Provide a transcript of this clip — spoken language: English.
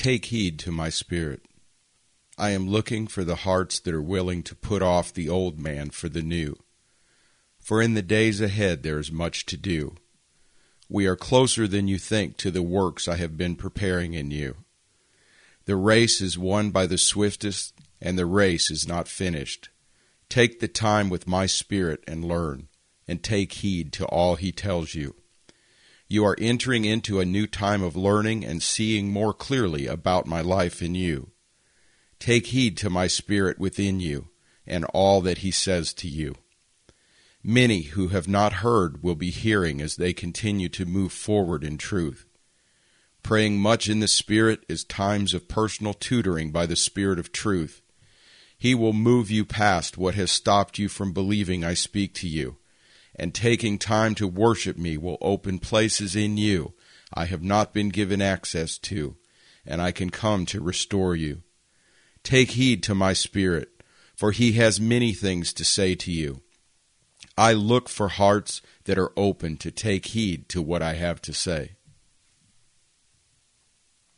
Take heed to my spirit. I am looking for the hearts that are willing to put off the old man for the new. For in the days ahead there is much to do. We are closer than you think to the works I have been preparing in you. The race is won by the swiftest, and the race is not finished. Take the time with my spirit and learn, and take heed to all he tells you. You are entering into a new time of learning and seeing more clearly about my life in you. Take heed to my spirit within you and all that he says to you. Many who have not heard will be hearing as they continue to move forward in truth. Praying much in the Spirit is times of personal tutoring by the Spirit of truth. He will move you past what has stopped you from believing I speak to you, and taking time to worship me will open places in you I have not been given access to, and I can come to restore you. Take heed to my Spirit, for he has many things to say to you. I look for hearts that are open to take heed to what I have to say.